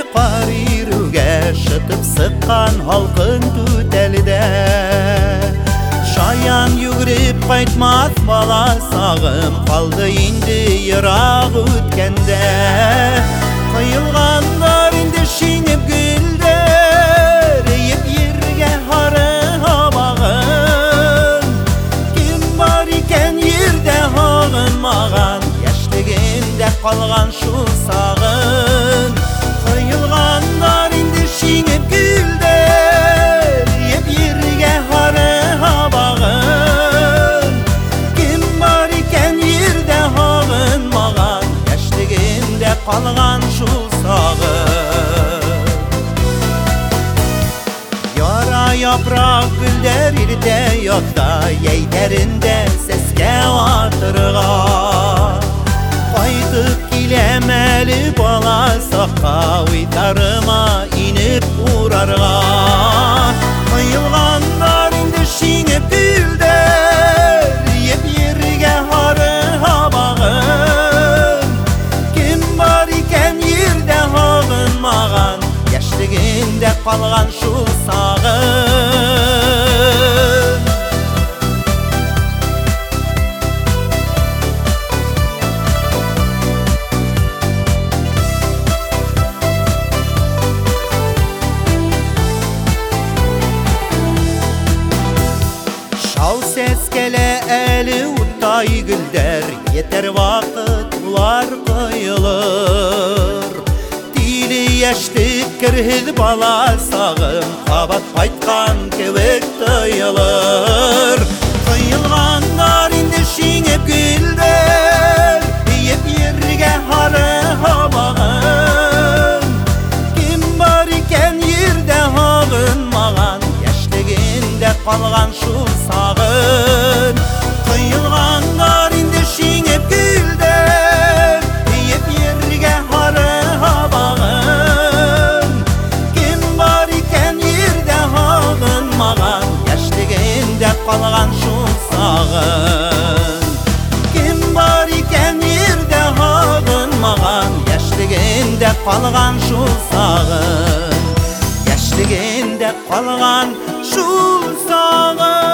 Қарируге шытып сыққан халқын түтәлді. Шаян югіріп қайтмас бала сағым, қалды енді ирақ өткенде. Қиылғандар енді шеңіп гүлдер, еп ерге хары абағын. Кім бар екен ерде ағын маған, яшілігінде қалған шул сағын. Қиылғандар енді шеңіп гүлдер, еп ерге хары абағын. Кім бар екен ерде ағын маған, яшілігінде қалған шул сағын. Яра япрақ гүлдер ирде ятта, ейдерінде сәске атырға. Қайтып келем әлі бала саққа, уйтарыма иніп урарға. Қиылғандар енді шеңіп гүлдер, еп ерге хары абағын. Кім бар екен ерде ағын маған, яшілігінде қалған шул сағын. Шау сәскелі әлі ұттай гүлдер, етер вақыт бұлар қойылыр. Тилі яштік кірхіл бала сағым, қабат қайтқан көвік тойылыр. Қиылғандар енді шеңіп гүлдер, еп ерге хары абағын. Кім бар екен ерде ағын маған, яшілігінде қалған шул сағын. Қиылғандар енді шеңіп гүлдер, еп ерге хары абағын. Кім бар екен ерде ағын маған, яшілігінде қалған шул сағын. Кім бар екен ерде ағын маған, яшілігінде қалған шул сағын. Яшілігінде қалған шул сағын.